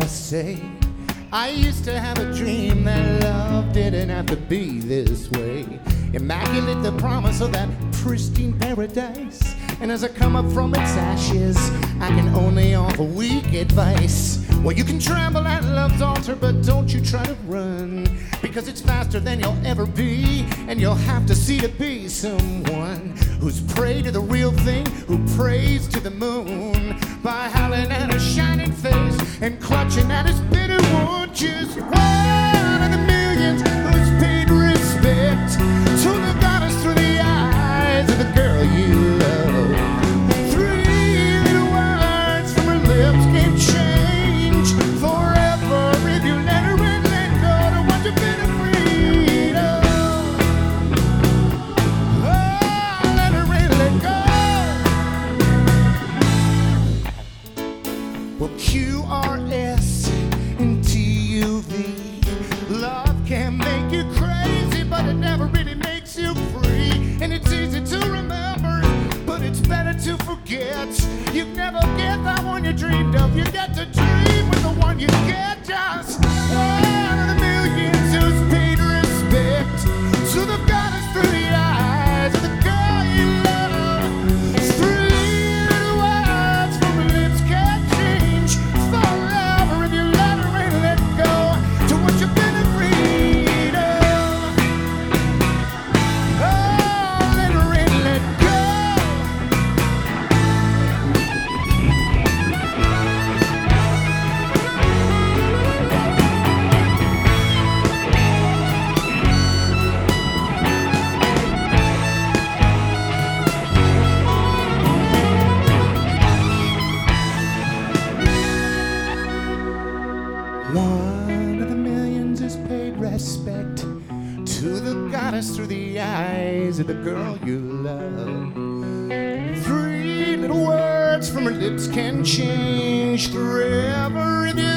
I say? I used to have a dream that love didn't have to be this way. Immaculate the promise of that pristine paradise. And as I come up from its ashes, I can only offer weak advice. Well, you can tremble at love's altar, but don't you try to run, because it's faster than you'll ever be, and you'll have to see to be someone who's prey to the real thing, who prays to the moon by howling at his shining face and clutching at his bitter wound. Just one of the millions who's paid respect to the goddess through the eyes of the girl you love. Three little words from her lips can change forever if you let her and let go to what you've been afraid of. Oh, let her and let go. Well, QRS and TUV, love can make you crazy, but it never really makes you free. And it's easy to remember, but it's better to forget. You never get that one you dreamed of. You get to dream with the one you get. Just one of the millions who's paid respect to the goddess through the eyes of the girl you love. Three little words from her lips can't change forever if you let her and let go to what you've been afraid of. Oh, let her and let go. One of the millions is paid respect to the goddess through the eyes of the girl you love. Three little words from her lips can change forever if you